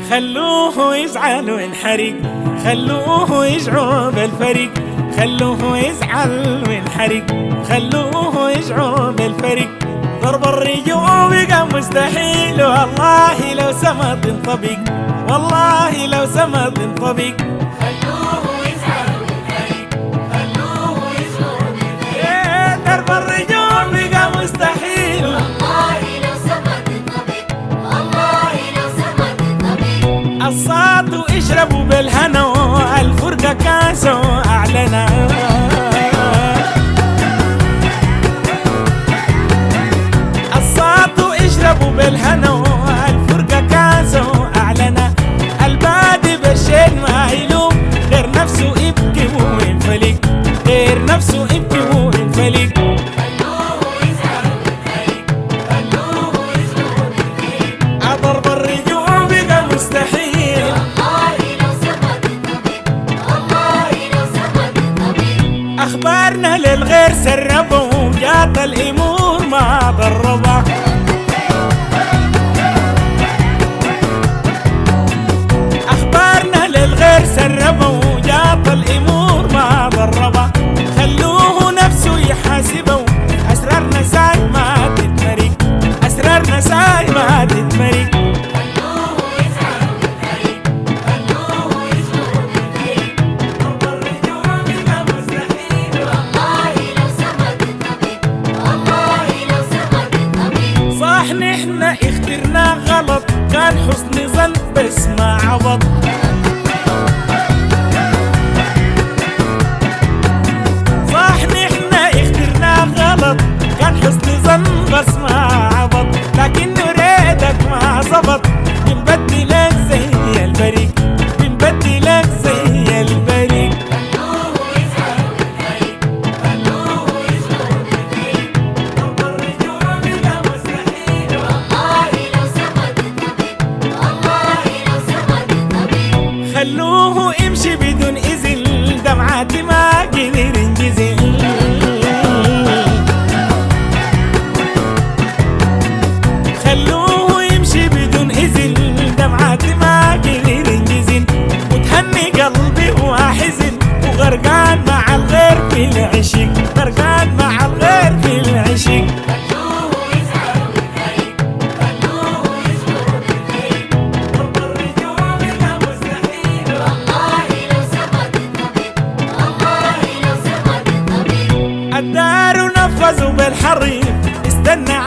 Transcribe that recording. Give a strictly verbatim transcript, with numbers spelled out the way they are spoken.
خلوه يزعل وينحرق، خلوه يشعر بالفرق، خلوه يزعل وينحرق، خلوه يشعر بالفرق. ضرب الرجوع بقى مستحيل، والله لو سما تنطبق، والله لو سما تنطبق. خلوه يزعل وينحرق، خلوه يشعر بالفرق. ضرب الرجوع بقى مستحيل، والله لو سما تنطبق، والله لو سما تنطبق. الصاد اشربوا بالهنا، الفرقة كاسوا أعلنا. الصاد اشربوا بالهنا، الفرقة كاسوا أعلنا. البادي بالشين ما يلوم، غير نفسه يبكي وينفلق، غير نفسه يبكي وينفلق. خلوه يزعل وينحرق، خلوه يشعر بالفرق. ضرب الرجوع بقى مستحيل، والله لو سما تنطبق، والله لو سما تنطبق. أخبارنا للغير سربوا، جات الأمور ما ضربها. أخبارنا للغير سربوا، جات الأمور ما ضربها. خلوه نفسه يحاسبه، أسرارنا ساي ما تتمرق، أسرارنا ساي ما تتمرق. خلوه يزعل وينحرق، خلوه يشعر بالفرق. ضرب الرجوع بقى مستحيل، والله لو سما تنطبق، والله لو سما تنطبق. صح نحنا اخترنا غلط، كان حسن ظن بس ما عبط. صح نحنا اخترنا غلط، كان حسن ظن بس ما عبط. لكن ريتك ما ظبط، بنبدلك زي البريق، بنبدلك زي البريق. خلوه يزعل وينحرق، خلوه يشعر بالفرق. ضرب الرجوع بقى مستحيل، والله لو سما تنطبق، والله لو سما تنطبق. خلوه يمشي بدون إذن، دمعاتي ما قدر ينجزل. خلوه يمشي بدون إذن، دمعاتي ما قدر ينجزل. وتهني قلبي وحزن، وغرقان مع الغير في العشق، غرقان مع الغير في العشق. خلوه يزعل وينحرق، خلوه يشعر بالفرق. ضرب الرجوع بقى مستحيل، والله لو سما تنطبق، والله لو سما تنطبق. الدار نفذوا بالحريق، استنى